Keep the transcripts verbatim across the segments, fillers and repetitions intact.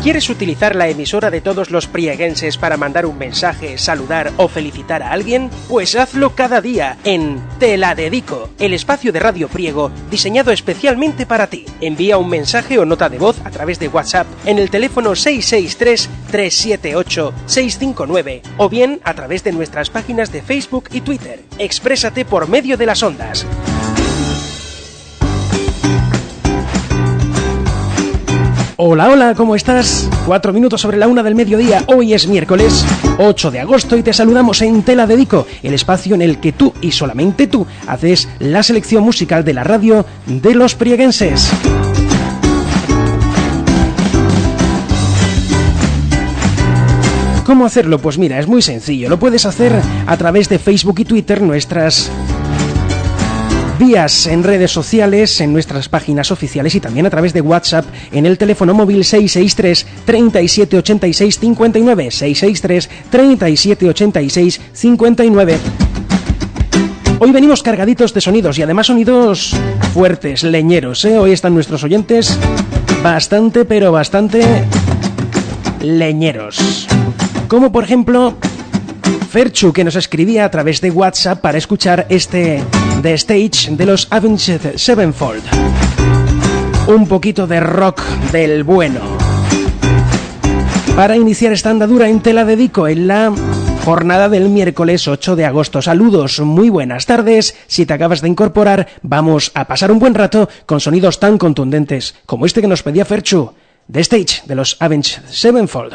¿Quieres utilizar la emisora de todos los prieguenses para mandar un mensaje, saludar o felicitar a alguien? Pues hazlo cada día en Te la Dedico, el espacio de Radio Priego diseñado especialmente para ti. Envía un mensaje o nota de voz a través de WhatsApp en el teléfono seis seis tres, tres siete ocho, seis cinco nueve o bien a través de nuestras páginas de Facebook y Twitter. Exprésate por medio de las ondas. Hola, hola, ¿cómo estás? Cuatro minutos sobre la una del mediodía, hoy es miércoles ocho de agosto y te saludamos en Te la Dedico, el espacio en el que tú y solamente tú haces la selección musical de la radio de los prieguenses. ¿Cómo hacerlo? Pues mira, es muy sencillo, lo puedes hacer a través de Facebook y Twitter, nuestras vías en redes sociales, en nuestras páginas oficiales y también a través de WhatsApp en el teléfono móvil seis seis tres, treinta y siete ochenta y seis cincuenta y nueve, seis seis tres, treinta y siete ochenta y seis cincuenta y nueve. Hoy venimos cargaditos de sonidos y además sonidos fuertes, leñeros, ¿eh? Hoy están nuestros oyentes bastante, pero bastante leñeros. Como por ejemplo Ferchu, que nos escribía a través de WhatsApp para escuchar este The Stage de los Avenged Sevenfold. Un poquito de rock del bueno. Para iniciar esta andadura en Te la Dedico en la jornada del miércoles ocho de agosto. Saludos, muy buenas tardes. Si te acabas de incorporar, vamos a pasar un buen rato con sonidos tan contundentes como este que nos pedía Ferchu, The Stage de los Avenged Sevenfold.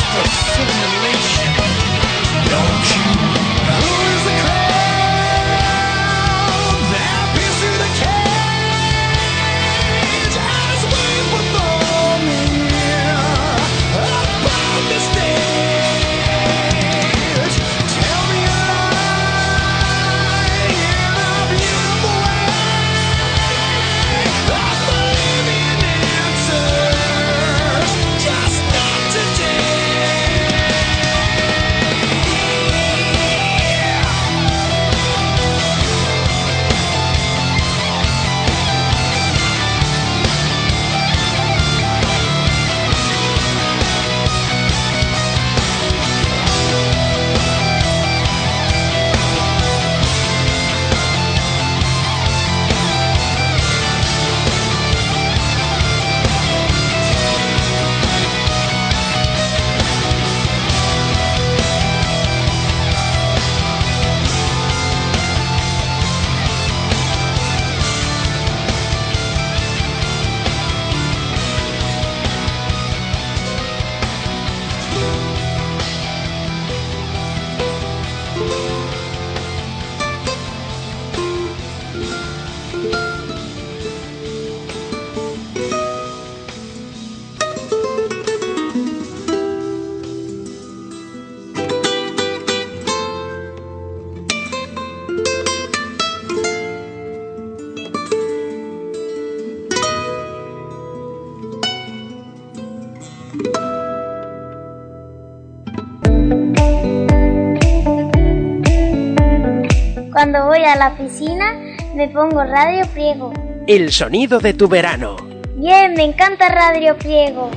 Cuando voy a la piscina me pongo Radio Priego. El sonido de tu verano. Bien, me encanta Radio Priego.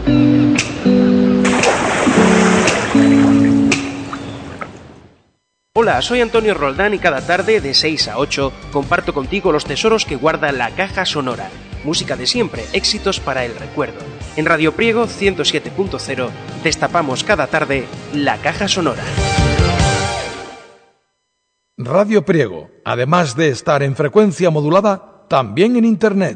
Hola, soy Antonio Roldán y cada tarde de seis a ocho comparto contigo los tesoros que guarda la caja sonora. Música de siempre, éxitos para el recuerdo. En Radio Priego ciento siete punto cero destapamos cada tarde la caja sonora. Radio Priego, además de estar en frecuencia modulada, también en Internet.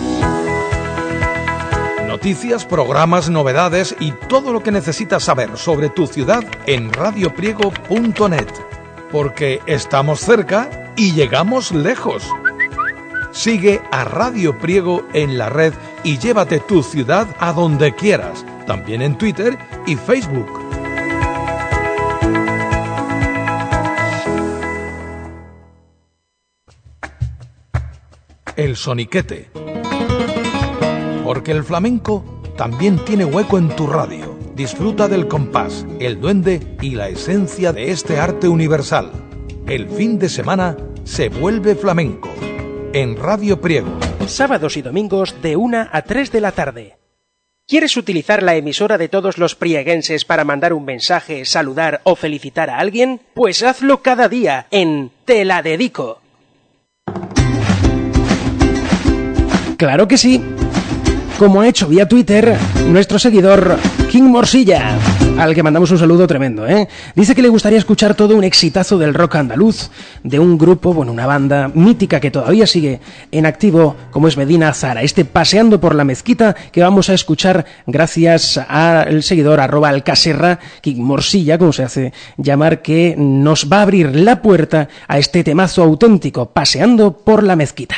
Noticias, programas, novedades y todo lo que necesitas saber sobre tu ciudad en radio priego punto net. Porque estamos cerca y llegamos lejos. Sigue a Radio Priego en la red y llévate tu ciudad a donde quieras, también en Twitter y Facebook. El soniquete. Porque el flamenco también tiene hueco en tu radio. Disfruta del compás, el duende y la esencia de este arte universal. El fin de semana se vuelve flamenco. En Radio Priego. Sábados y domingos de una a tres de la tarde. ¿Quieres utilizar la emisora de todos los prieguenses para mandar un mensaje, saludar o felicitar a alguien? Pues hazlo cada día en Te la Dedico. Claro que sí, como ha hecho vía Twitter nuestro seguidor King Morsilla, al que mandamos un saludo tremendo, ¿eh? Dice que le gustaría escuchar todo un exitazo del rock andaluz, de un grupo, bueno, una banda mítica que todavía sigue en activo, como es Medina Zara, este Paseando por la Mezquita que vamos a escuchar gracias al seguidor arroba alcaserra, King Morsilla, como se hace llamar, que nos va a abrir la puerta a este temazo auténtico, Paseando por la Mezquita.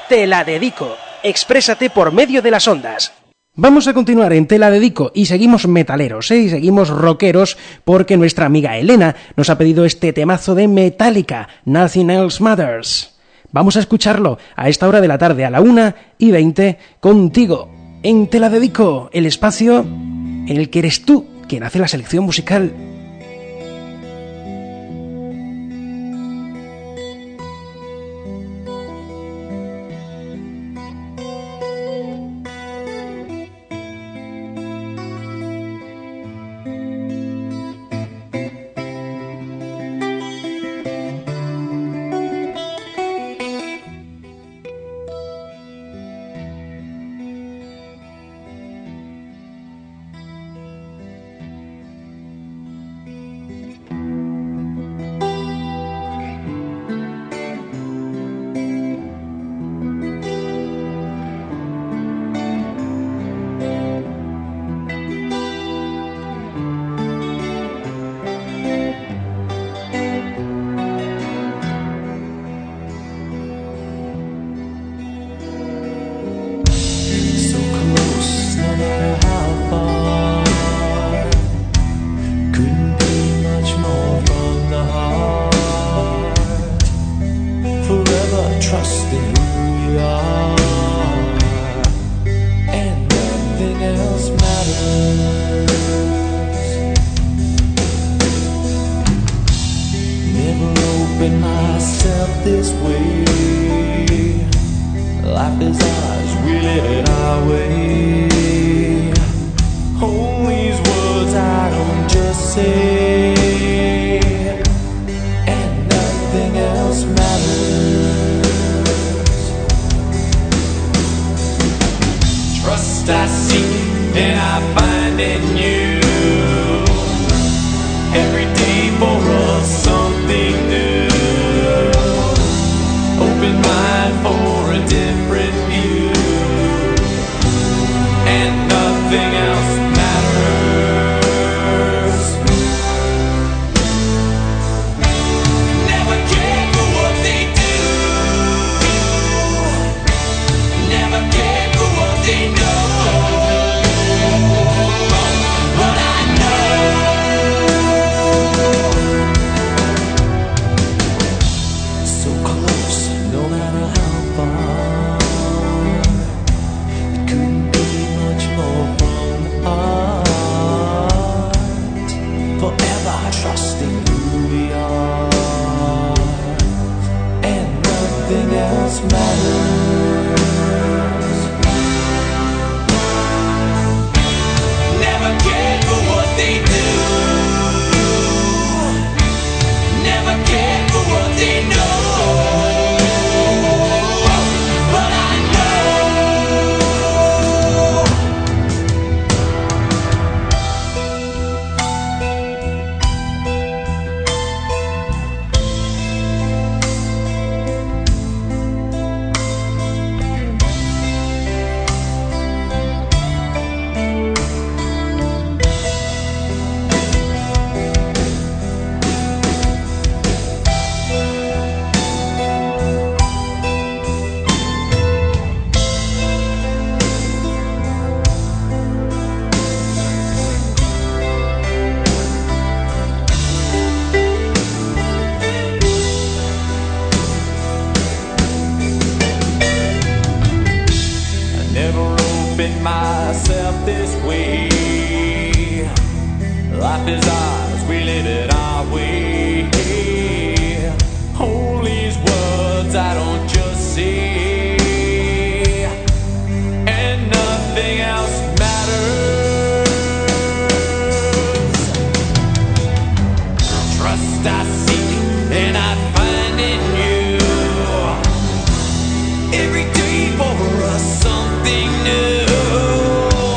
Te la dedico. Exprésate por medio de las ondas. Vamos a continuar en Te la dedico y seguimos metaleros, ¿eh? Y seguimos rockeros porque nuestra amiga Elena nos ha pedido este temazo de Metallica, Nothing Else Matters. Vamos a escucharlo a esta hora de la tarde, a la una y veinte, contigo, en Te la dedico, el espacio en el que eres tú quien hace la selección musical.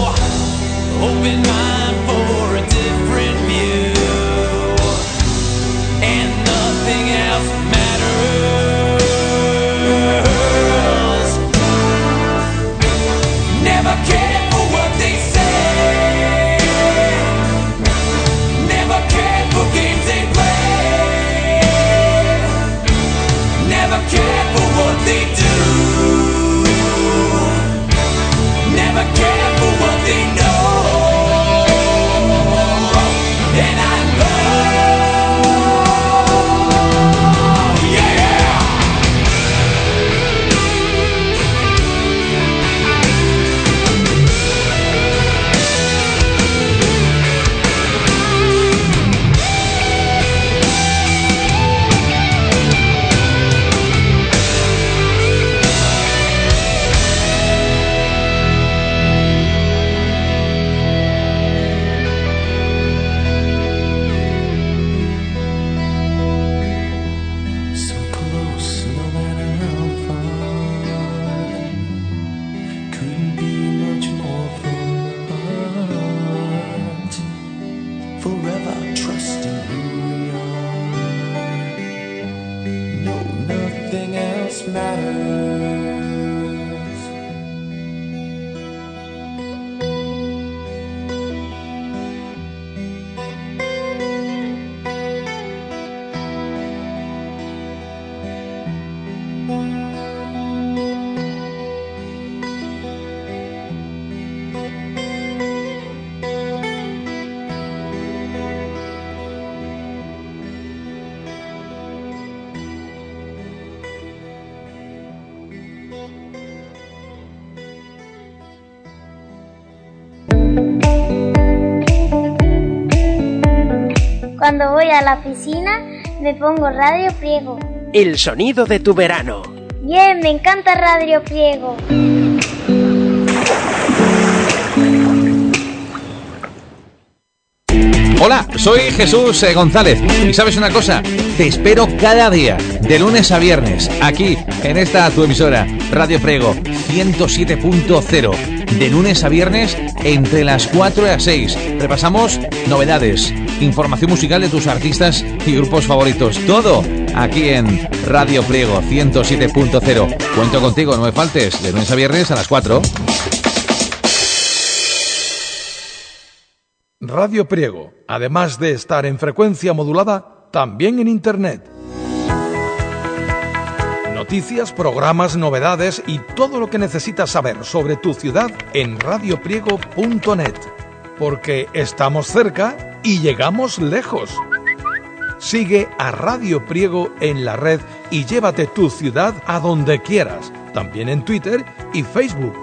Open mind for a different view. Cuando voy a la piscina me pongo Radio Priego. El sonido de tu verano. Bien, me encanta Radio Priego. Hola, soy Jesús eh, González y ¿sabes una cosa? Te espero cada día, de lunes a viernes, aquí, en esta tu emisora, Radio Priego ciento siete punto cero. De lunes a viernes, entre las cuatro y las seis. Repasamos novedades, información musical de tus artistas y grupos favoritos. Todo aquí en Radio Priego ciento siete punto cero. Cuento contigo, no me faltes, de lunes a viernes a las cuatro. Radio Priego, además de estar en frecuencia modulada, también en Internet. Noticias, programas, novedades y todo lo que necesitas saber sobre tu ciudad en radio priego punto net. Porque estamos cerca y llegamos lejos. Sigue a Radio Priego en la red y llévate tu ciudad a donde quieras, también en Twitter y Facebook.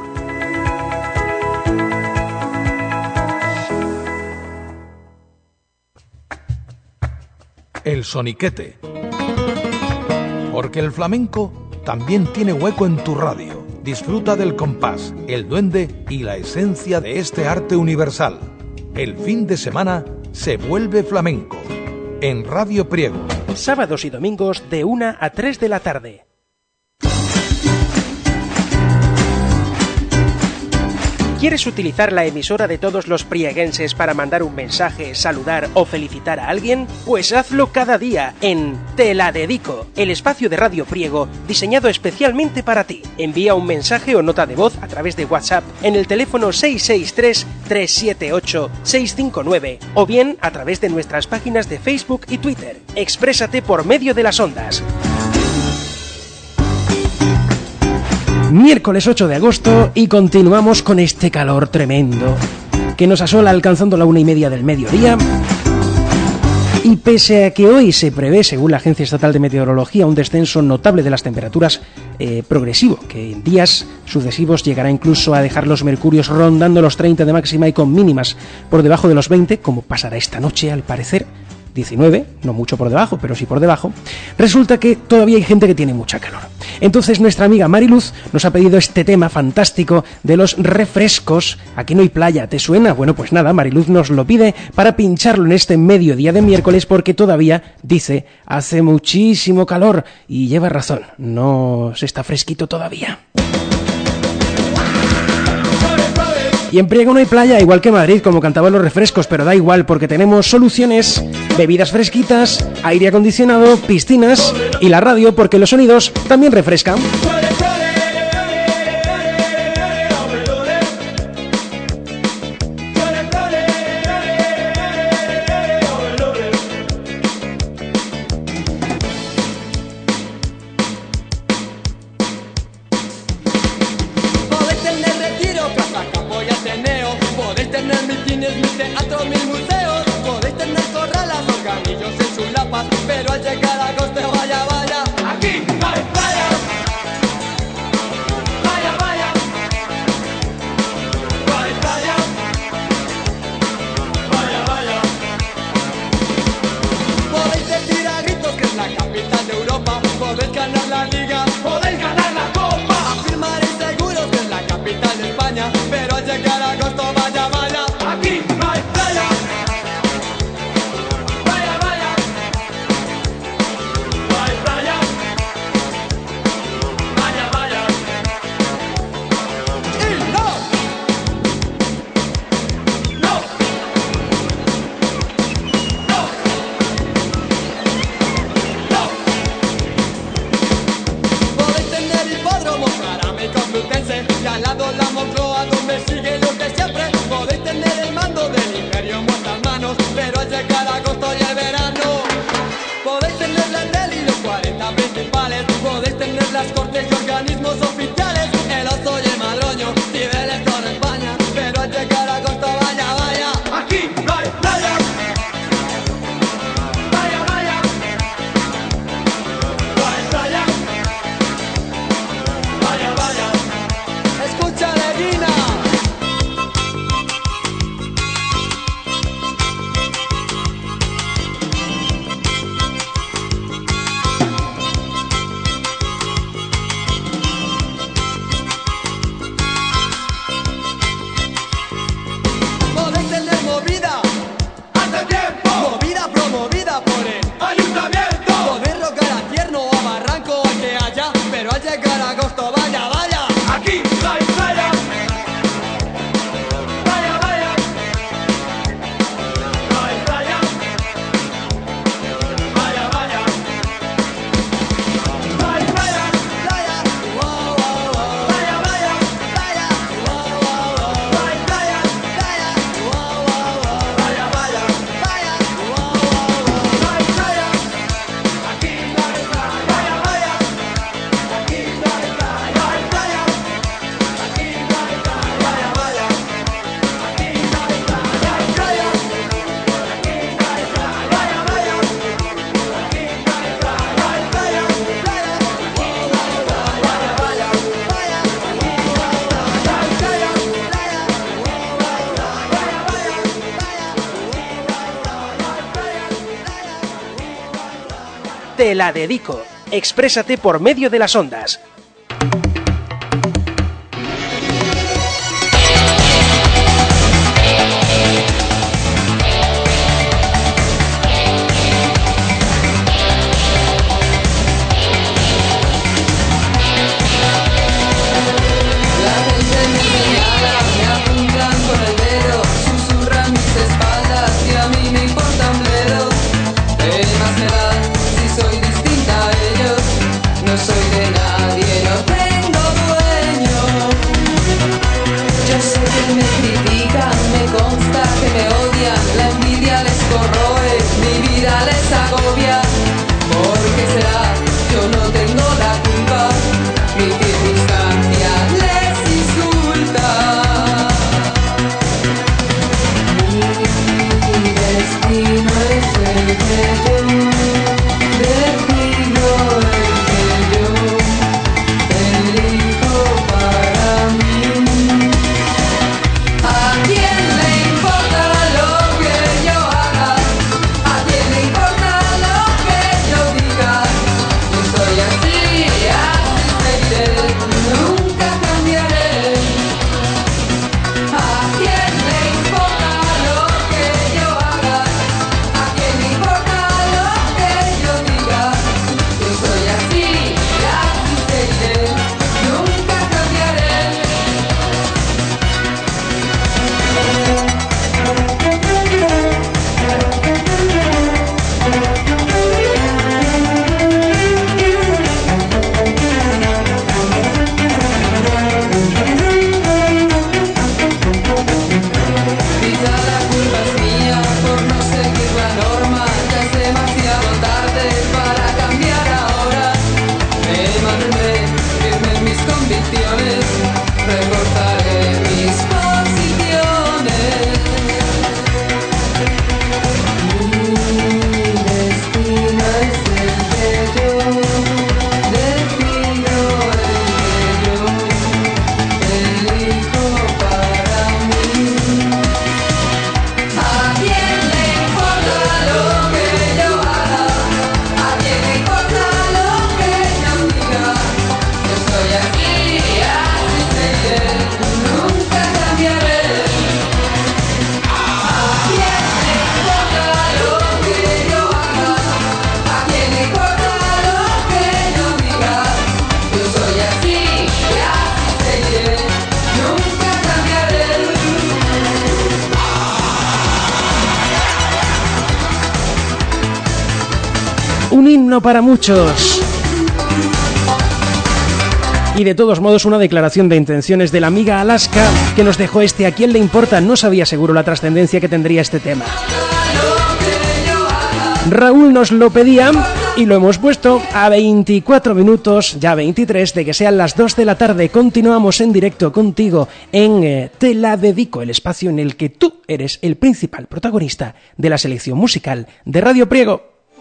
El soniquete. Porque el flamenco también tiene hueco en tu radio. Disfruta del compás, el duende y la esencia de este arte universal. El fin de semana se vuelve flamenco. En Radio Priego. Sábados y domingos de una a tres de la tarde. ¿Quieres utilizar la emisora de todos los prieguenses para mandar un mensaje, saludar o felicitar a alguien? Pues hazlo cada día en Te la dedico, el espacio de Radio Priego diseñado especialmente para ti. Envía un mensaje o nota de voz a través de WhatsApp en el teléfono seis seis tres, tres siete ocho, seis cinco nueve o bien a través de nuestras páginas de Facebook y Twitter. Exprésate por medio de las ondas. Miércoles ocho de agosto y continuamos con este calor tremendo que nos asola alcanzando la una y media del mediodía. Y pese a que hoy se prevé, según la Agencia Estatal de Meteorología, un descenso notable de las temperaturas eh, progresivo, que en días sucesivos llegará incluso a dejar los mercurios rondando los treinta de máxima y con mínimas por debajo de los veinte, como pasará esta noche al parecer, diecinueve, no mucho por debajo, pero sí por debajo, resulta que todavía hay gente que tiene mucha calor. Entonces nuestra amiga Mariluz nos ha pedido este tema fantástico de los refrescos. Aquí no hay playa, ¿te suena? Bueno, pues nada, Mariluz nos lo pide para pincharlo en este mediodía de miércoles porque todavía, dice, hace muchísimo calor y lleva razón, no se está fresquito todavía. Y en Priego no hay playa, igual que Madrid, como cantaban los refrescos, pero da igual porque tenemos soluciones, bebidas fresquitas, aire acondicionado, piscinas y la radio porque los sonidos también refrescan. Complutense y al lado la Moncloa, donde sigue lo que siempre. Podéis tener el mando del imperio en vuestras manos, pero al llegar agosto y el verano podéis tener la tele y los cuarenta principales. Podéis tener las cortes y organismos oficiales, el oso y el madroño, niveles con España. Pero al llegar agosto, vaya, vaya, aquí no hay playa. Vaya, vaya, no hay playa. Vaya, vaya, escucha Leguina. Podéis tener movida hace tiempo, movida promovida por el ayuntamiento. Podéis rocar a Tierno o a Barranco o al que haya, pero al llegar a agosto, vaya, vaya, aquí no hay playa. Vaya, vaya, no hay playa. Vaya, vaya, no hay playa. Playa, wow, wow, wow. Vaya, vaya, playa, wow, wow, wow. No hay playa, playa, wow, wow, wow. Vaya, vaya, playa, wow, wow, wow. No hay playa, aquí no hay playa. Vaya, vaya, aquí no hay playa. No hay playa, aquí no hay playa. Vaya, vaya, aquí no hay playa. No hay playa, aquí no hay playa. Vaya, vaya, aquí no hay playa. No hay playa, playa, wow, wow, wow. Vaya, vaya, playa, wow, wow, wow. No hay playa, playa, wow, wow, wow. Vaya, vaya, playa, Te la dedico. Exprésate por medio de las ondas. La gente me señala, me apuntan con el dedo, susurran mis espaldas y a mí me importa un bledo. ¿Qué más me da si soy distinta a ellos? No soy de nadie, no tengo dueño. Yo sé que me critican, me consta que me odian, la envidia les corroe, mi vida les agobia. ¿Por qué será? Yo no tengo la culpa, mi circunstancia les insulta. Mi destino es el que yo decido, el que yo elijo para mí. ¿A quién le importa lo que yo haga? ¿A quién le importa lo que yo diga? Yo soy así, así seguiré, nunca cambiaré. ¿A quién le importa lo que yo haga? ¿A quién le importa lo que yo diga? Yo soy así, así seguiré, nunca cambiaré. Quizá la culpa es mía por no seguir la norma, ya es demasiado tarde para cambiar ahora. Me mantendré firme en mis convicciones, recortaré mis posiciones. Mi destino es el que yo decido, el que yo elijo para mí. ¿A quién le importa lo que yo haga? ¿A quién le importa lo que yo diga? Yo soy así, así seguiré, nunca cambiaré. ¿A quién le importa lo que yo haga? ¿A quién le importa lo que yo diga? Yo soy así, así seguiré, nunca cambiaré. Un himno para muchos. Y de todos modos, una declaración de intenciones de la amiga Alaska que nos dejó este ¿a quién le importa? No sabía seguro la trascendencia que tendría este tema. Raúl nos lo pedía y lo hemos puesto a veinticuatro minutos, ya veintitrés, de que sean las dos de la tarde. Continuamos en directo contigo en eh, Te la dedico, el espacio en el que tú eres el principal protagonista de la selección musical de Radio Priego.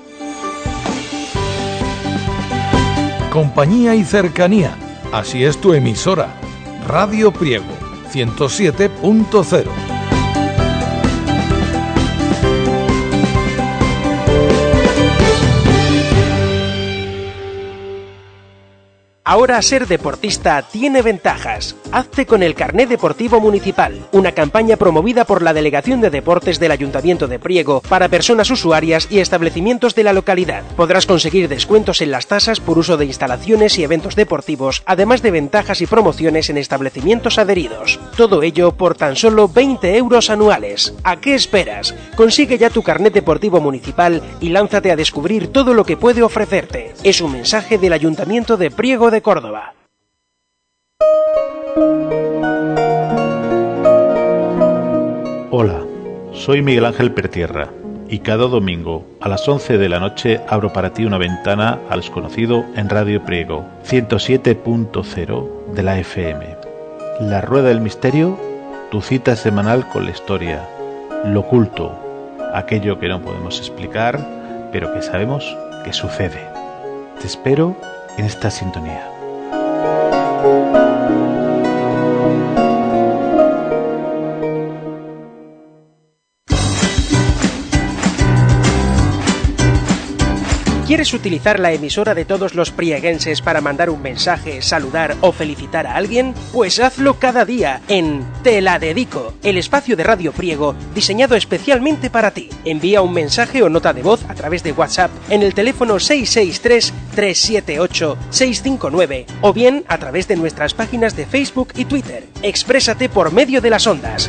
Compañía y cercanía, así es tu emisora, Radio Priego, ciento siete punto cero. Ahora ser deportista tiene ventajas. Hazte con el Carné Deportivo Municipal, una campaña promovida por la Delegación de Deportes del Ayuntamiento de Priego para personas usuarias y establecimientos de la localidad. Podrás conseguir descuentos en las tasas por uso de instalaciones y eventos deportivos, además de ventajas y promociones en establecimientos adheridos. Todo ello por tan solo veinte euros anuales. ¿A qué esperas? Consigue ya tu Carnet Deportivo Municipal y lánzate a descubrir todo lo que puede ofrecerte. Es un mensaje del Ayuntamiento de Priego de Córdoba. Hola, soy Miguel Ángel Pertierra y cada domingo a las once de la noche abro para ti una ventana al desconocido en Radio Priego, ciento siete punto cero de la F M. La Rueda del Misterio, tu cita semanal con la historia, lo oculto, aquello que no podemos explicar, pero que sabemos que sucede. Te espero en esta sintonía. ¿Quieres utilizar la emisora de todos los prieguenses para mandar un mensaje, saludar o felicitar a alguien? Pues hazlo cada día en Te la dedico, el espacio de Radio Priego diseñado especialmente para ti. Envía un mensaje o nota de voz a través de WhatsApp en el teléfono seis seis tres, tres siete ocho, seis cinco nueve o bien a través de nuestras páginas de Facebook y Twitter. Exprésate por medio de las ondas.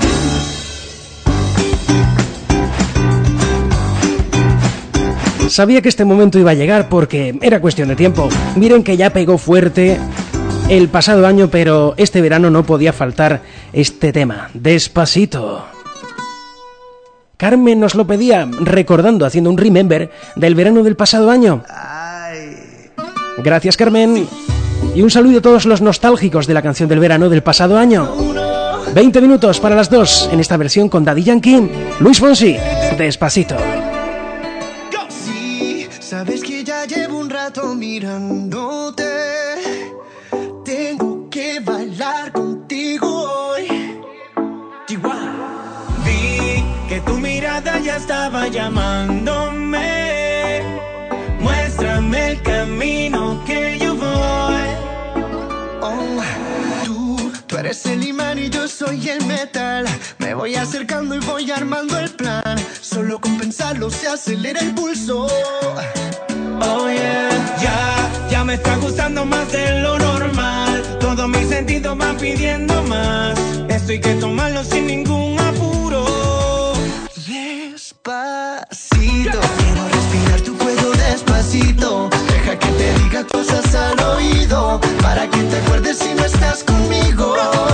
Sabía que este momento iba a llegar porque era cuestión de tiempo. Miren que ya pegó fuerte el pasado año, pero este verano no podía faltar este tema, Despacito. Carmen nos lo pedía, recordando, haciendo un remember del verano del pasado año. Gracias, Carmen. Y un saludo a todos los nostálgicos de la canción del verano del pasado año. veinte minutos para las dos en esta versión con Daddy Yankee, Luis Fonsi, Despacito. Sabes que ya llevo un rato mirándote. Tengo que bailar contigo hoy. Chihuahua. Vi que tu mirada ya estaba llamándome. Muéstrame el camino que yo voy. Oh, tú, tú eres el imán y yo soy el metal. Me voy acercando y voy armando el plan. Solo con pensarlo se acelera el pulso. Oh yeah, ya, ya me está gustando más de lo normal. Todos mis sentidos van pidiendo más. Esto hay que tomarlo sin ningún apuro. Despacito, quiero respirar tu cuello despacito. Deja que te diga cosas al oído, para que te acuerdes si no estás conmigo.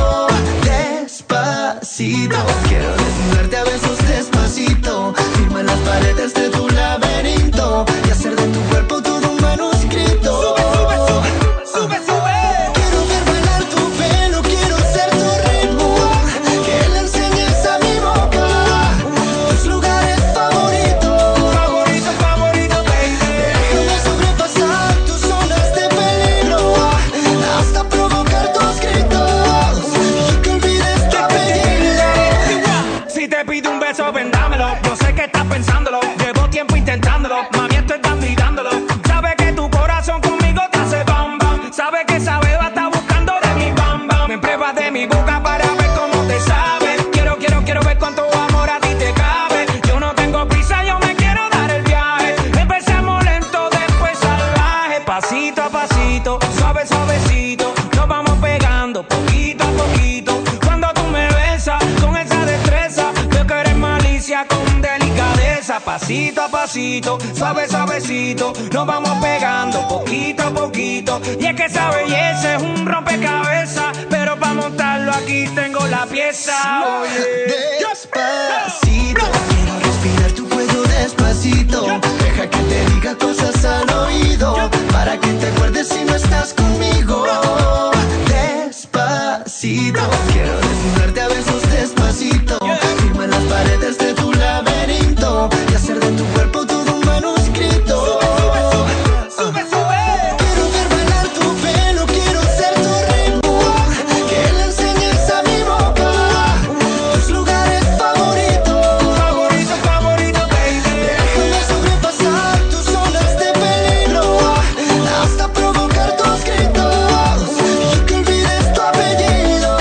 Despacito, quiero desnudarte a besos despacito. Firma en las paredes de tu laberinto y hacer de tu cuerpo todo un manuscrito. Sube, sube, sube, sube, sube. Quiero ver bailar tu pelo, quiero ser tu ritmo. Que le enseñes a mi boca tus lugares favoritos. Favorito, favorito, baby. Déjame sobrepasar tus zonas de peligro hasta provocar tus gritos y que olvides tu apellido. Si te pido un beso, ven dámelo. Yo sé que estás pensándolo. Llevo tiempo intentándolo. Mami, esto estás mirándolo. Sabe que tu corazón conmigo te hace bam bam. Sabe que esa beba está buscando de mi bam bam. Me pruebas de mi boca para ver cómo te sabe. Quiero, quiero, quiero ver cuánto amor a ti te cabe. Yo no tengo prisa, yo me quiero dar el viaje. Empecemos lento, después salvaje. Pasito a pasito, suave, suavecito. Nos vamos pegando poquito a poquito. Cuando tú me besas con esa destreza, veo que eres malicia con delicadeza. Pasito a pasito, suave suavecito, nos vamos pegando poquito a poquito. Y es que esa belleza es un rompecabezas, pero para montarlo aquí tengo la pieza. Oye, despacito, quiero respirar tu cuello despacito. Deja que te diga cosas al oído, para que te acuerdes si no estás conmigo. Despacito, quiero desnudarte a besos despacito. Firma las paredes de tu laberinto y hacer de tu cuerpo todo un manuscrito. Sube, sube, sube. Quiero ver bailar tu pelo, quiero ser tu ritmo, que le enseñes a mi boca tus lugares favoritos. Favorito, favorito, baby. Déjame sobrepasar tus zonas de peligro, hasta provocar tus gritos y que olvides tu apellido.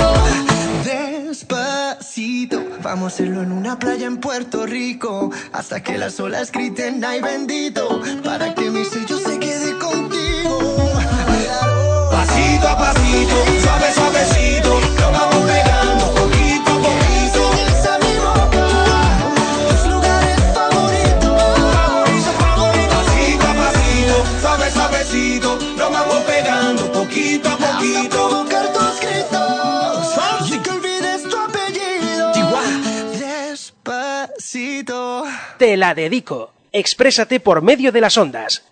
Despacito, vamos a hacerlo en una playa en Puerto Rico, hasta que las olas griten ay bendito, para que mi sello se quede contigo. Pasito a pasito, suave suavecito, nos vamos pegando poquito a poquito. Esa mi boca, tus lugares favoritos. Favorito, favorito. Pasito a pasito, suave suavecito, nos vamos pegando poquito a Hasta poquito. provocar tus gritos y que olvides tu apellido. Despacito. Te la dedico. Exprésate por medio de las ondas.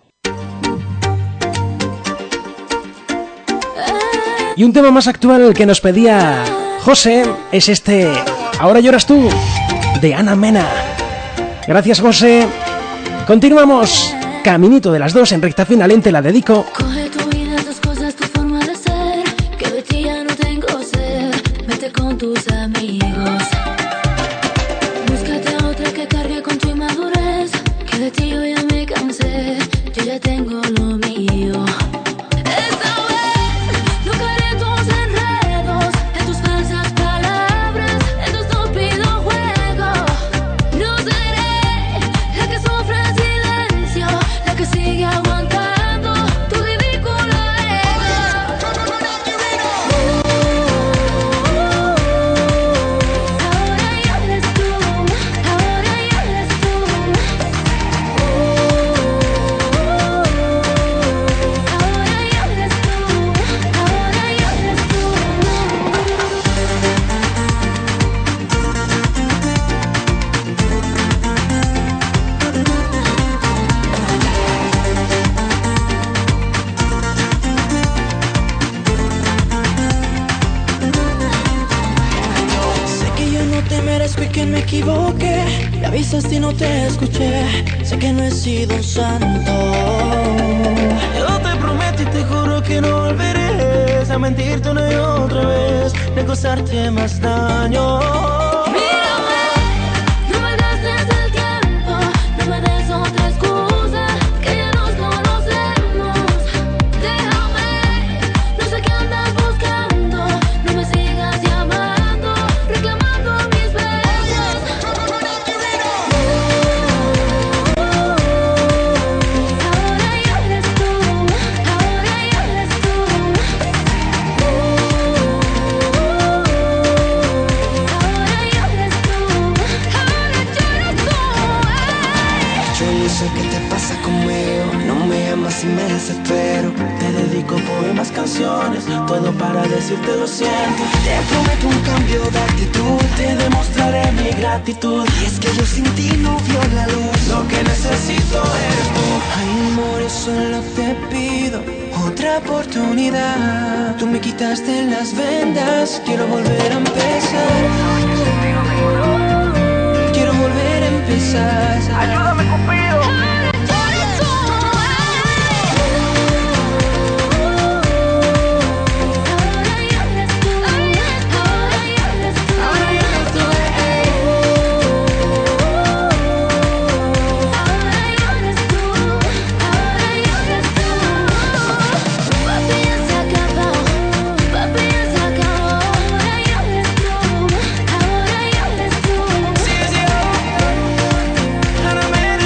Y un tema más actual que nos pedía José es este Ahora lloras tú, de Ana Mena. Gracias, José. Continuamos. Caminito de las dos en recta final en Te la dedico. Coge tu vida, tus cosas, tu forma de ser, que de ti ya no tengo sed. Vete con tus amigos. Búscate a otra que cargue con tu inmadurez, que de ti yo ya me cansé. Yo ya tengo lo mío. Esta vez no caeré en tus enredos, en tus falsas palabras, en tu estúpido juego. No seré la que sufre en silencio, la que sigue aguantando tu ridículo ego. Ahora ya eres tú, ahora ya eres tú. Ahora ya eres tú, ahora ya eres tú. Sé que yo no te merezco y que me equivoqué. Me avisaste y no te escuché. Sé que no he sido un santo. Yo te prometo y te juro que no volveré a mentirte una y otra vez, de causarte más daño. Mírame, no me gastes el tiempo, no me des otra excusa, que ya nos conocemos. Déjame, no sé qué andas buscando, no me sigas llamando, reclamando mis besos. Ahora ya eres tú, ahora ya eres tú. Ahora ya eres tú, ahora ya eres tú. Yo no sé qué te pasa conmigo, no me llamas y me desespero. Te dedico poemas, canciones, todo para decirte lo siento. Te prometo un cambio de actitud, te demostraré mi gratitud. Y es que yo sin ti no veo la luz, lo que necesito eres tú. Ay, amor, solo te pido otra oportunidad. Tú me quitaste las vendas, quiero volver a empezar. Quiero volver a empezar. Ayúdame, Cupido. Ahora ya eres tú. Ahora ya eres tú. Ahora ya eres tú. Ahora ya eres tú. Ahora ya eres tú. Ahora ya eres tú. Papi, ya se acabó. Papi, ya se acabó. Ahora ya eres tú. Ahora ya eres tú. Sí, sí, oh. Ahora me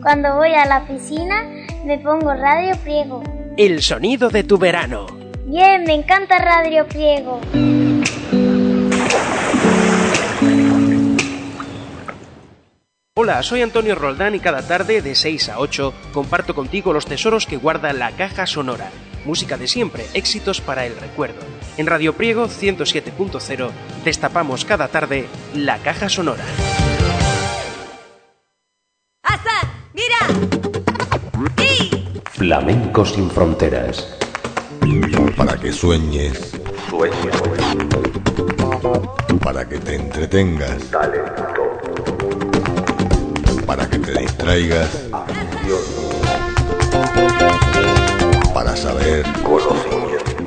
Cuando voy a la piscina me pongo Radio Priego. El sonido de tu verano. Bien, me encanta Radio Priego. Hola, soy Antonio Roldán y cada tarde de seis a ocho comparto contigo los tesoros que guarda la caja sonora. Música de siempre, éxitos para el recuerdo. En Radio Priego ciento siete punto cero destapamos cada tarde la caja sonora. ¡Asa! ¡Mira! ¡Y! Flamenco sin fronteras. Para que sueñes. Sueña. Para que te entretengas. Para que te distraigas. Afición. Para saber. Conocimiento.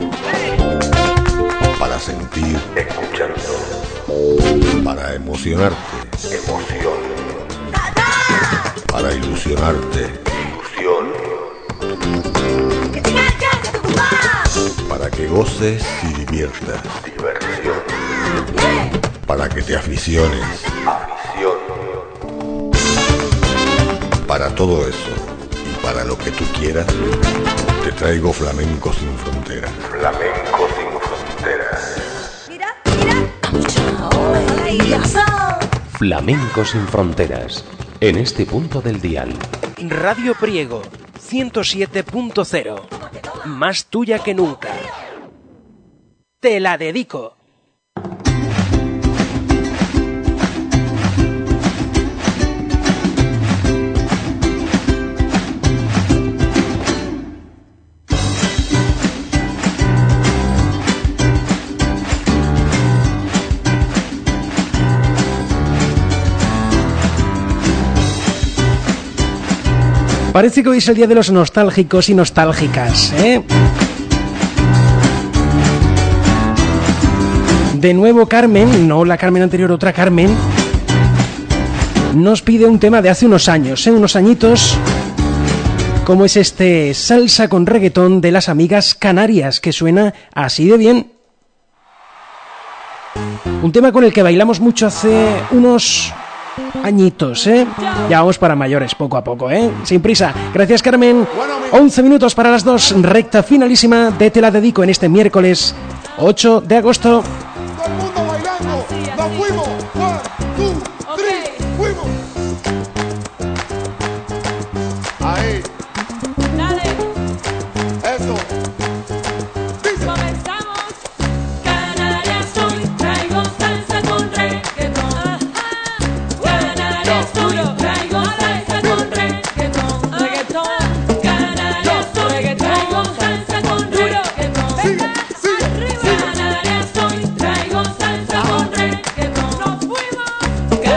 Para sentir. Escuchando. Para emocionarte. Emoción. Para ilusionarte. Ilusión. Para que goces y diviertas. Diversión. Para que te aficiones. Afición. Para todo eso y para lo que tú quieras, te traigo Flamenco sin fronteras. Flamenco sin fronteras. Mira, mira. Flamenco sin fronteras. En este punto del dial. Radio Priego ciento siete punto cero. Más tuya que nunca. Te la dedico. Parece que hoy es el día de los nostálgicos y nostálgicas, ¿eh? De nuevo Carmen, no la Carmen anterior, otra Carmen, nos pide un tema de hace unos años, ¿eh? Unos añitos, como es este Salsa con reggaetón de las Amigas Canarias, que suena así de bien. Un tema con el que bailamos mucho hace unos añitos, ¿eh? Ya vamos para mayores, poco a poco, ¿eh? Sin prisa. Gracias, Carmen. once minutos para las dos, recta finalísima de Te la dedico en este miércoles ocho de agosto. Todo el mundo bailando. Nos fuimos. One, two, three. Fuimos. Ahí. Dale. Eso. Dice. Comenzamos. Canarias soy, traigo salsa con reggaetón. Canarias soy, traigo salsa con reggaetón. Reggaetón. Canarias soy, traigo salsa con reggaetón. Sigue, sigue. Canarias soy, traigo salsa con reggaetón. Nos fuimos.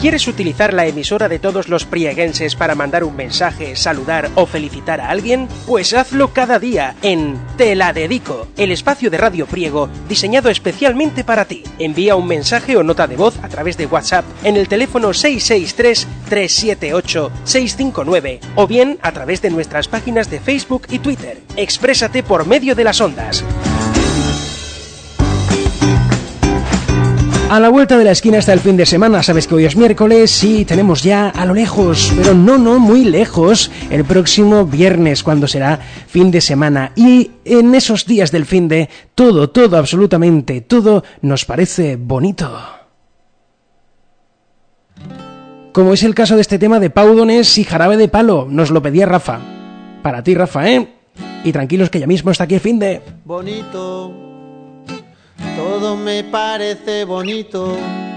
¿Quieres utilizar la emisora de todos los prieguenses para mandar un mensaje, saludar o felicitar a alguien? Pues hazlo cada día en Te la dedico, el espacio de Radio Priego diseñado especialmente para ti. Envía un mensaje o nota de voz a través de WhatsApp en el teléfono seis seis tres, tres siete ocho, seis cinco nueve o bien a través de nuestras páginas de Facebook y Twitter. Exprésate por medio de las ondas. A la vuelta de la esquina está el fin de semana. Sabes que hoy es miércoles y tenemos ya a lo lejos, pero no, no, muy lejos, el próximo viernes, cuando será fin de semana. Y en esos días del fin de, todo, todo, absolutamente todo nos parece bonito. Como es el caso de este tema de Pau Donés y Jarabe de Palo. Nos lo pedía Rafa. Para ti, Rafa, ¿eh? Y tranquilos que ya mismo está aquí el fin de... Bonito, todo me parece bonito.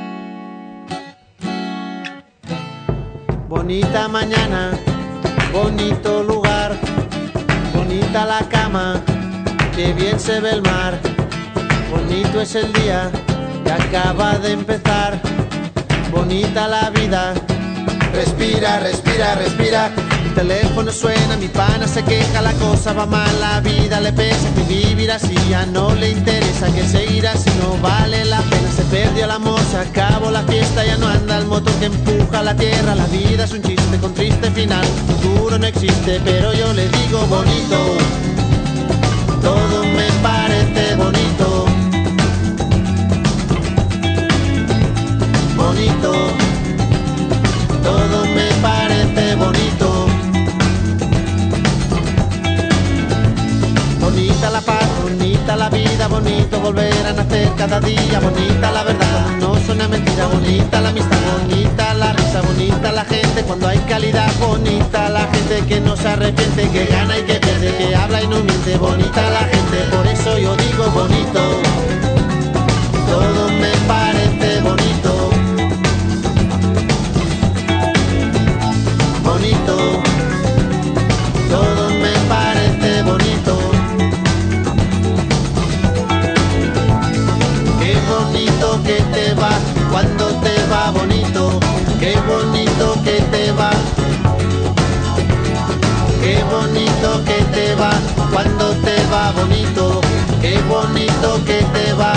Bonita mañana, bonito lugar, bonita la cama, que bien se ve el mar. Bonito es el día que acaba de empezar. Bonita la vida, respira, respira, respira. Mi teléfono suena, mi pana se queja, la cosa va mal, la vida le pesa, que vivir así ya no le interesa, que seguir así no vale la pena. Se perdió el amor, se acabó la fiesta, ya no anda el motor que empuja la tierra. La vida es un chiste con triste final, futuro no existe, pero yo le digo bonito, todo me parece bonito. Bonito, todo me parece bonito. Bonita la paz, bonita la vida, bonito volver a nacer cada día. Bonita la verdad, cuando no suena mentira. Bonita la amistad, bonita la risa, bonita la gente cuando hay calidad. Bonita la gente que no se arrepiente, que gana y que pierde, que habla y no miente. Bonita la gente, por eso yo digo bonito, todo me parece bonito. Bonito, todo me parece bonito. Qué bonito que te va cuando te va bonito. Qué bonito que te va. Qué bonito que te va cuando te va bonito. Qué bonito que te va.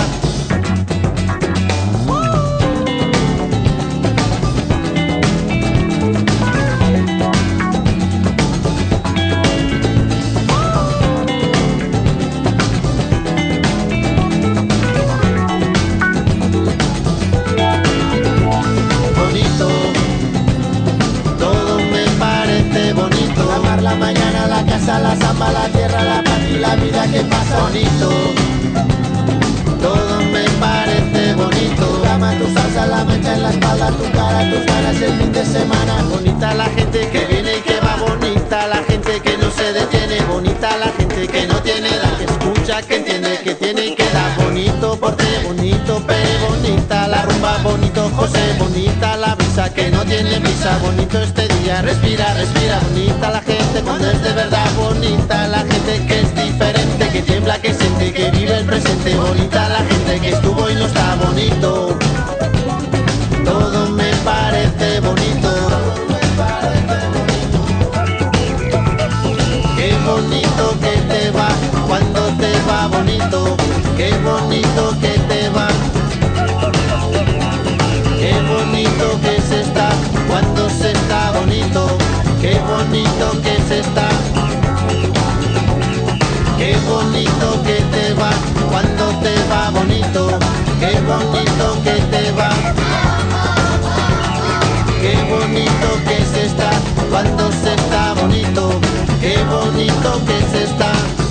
La mañana, la casa, la samba, la tierra, la paz y la vida que pasa. Bonito, todo me parece bonito. Tu cama, tu salsa, la mancha en la espalda, tu cara, tus ganas el fin de semana. Bonita la gente que viene y que va, bonita la gente que no se detiene, bonita la gente que no tiene edad, que escucha, que entiende, que tiene y que da. Bonito porte, bonito pe, bonita la rumba, bonito José, bonita la brisa que no tiene brisa. Bonito este día, respira, respira. Bonita la gente cuando es de verdad, bonita la gente que es diferente, que tiembla, que siente, que vive el presente. Bonita la gente que estuvo y no está bonito, todo me parece bonito. Qué bonito que te va cuando te va bonito. Qué bonito que te va. Qué bonito que se está cuando se está bonito. Qué bonito que se está. Qué bonito que te va cuando te va bonito. Qué bonito que te va. Qué bonito que se está cuando se está bonito. Qué bonito que se está.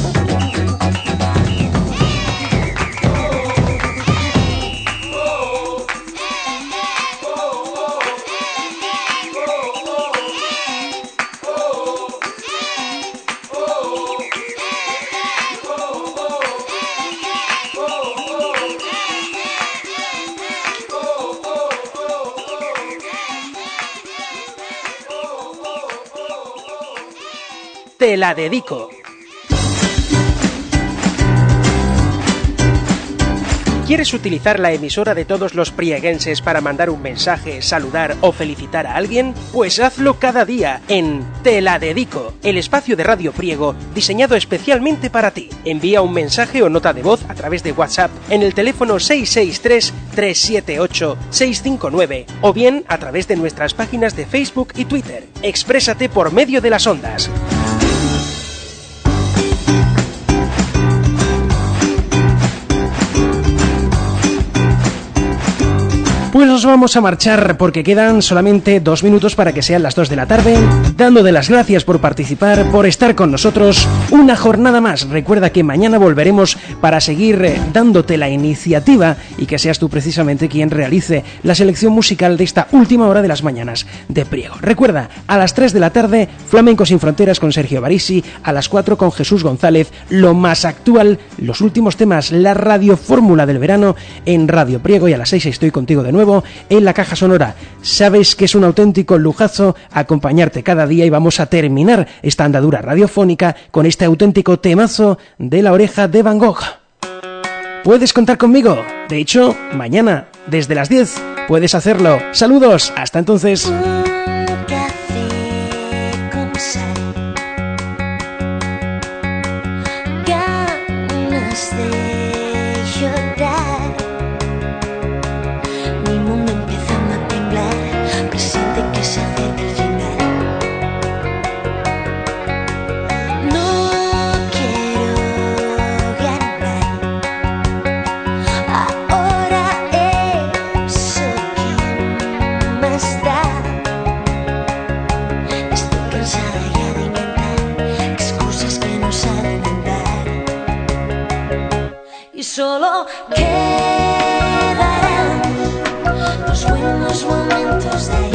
Te la dedico. ¿Quieres utilizar la emisora de todos los prieguenses para mandar un mensaje, saludar o felicitar a alguien? Pues hazlo cada día en Te la dedico, el espacio de Radio Priego diseñado especialmente para ti. Envía un mensaje o nota de voz a través de WhatsApp en el teléfono seis seis tres, tres siete ocho, seis cinco nueve o bien a través de nuestras páginas de Facebook y Twitter. Exprésate por medio de las ondas. Pues nos vamos a marchar porque quedan solamente dos minutos para que sean las dos de la tarde, dándote las gracias por participar, por estar con nosotros una jornada más. Recuerda que mañana volveremos para seguir dándote la iniciativa y que seas tú precisamente quien realice la selección musical de esta última hora de las mañanas de Priego. Recuerda, a las tres de la tarde, Flamenco Sin Fronteras con Sergio Barisi, a las cuatro con Jesús González, lo más actual, los últimos temas, la radiofórmula del verano en Radio Priego, y a las seis estoy contigo de nuevo en la caja sonora. Sabes que es un auténtico lujazo acompañarte cada día y vamos a terminar esta andadura radiofónica con este auténtico temazo de La Oreja de Van Gogh. Puedes contar conmigo, de hecho, mañana desde las diez puedes hacerlo. Saludos, hasta entonces. Solo quedarán los buenos momentos de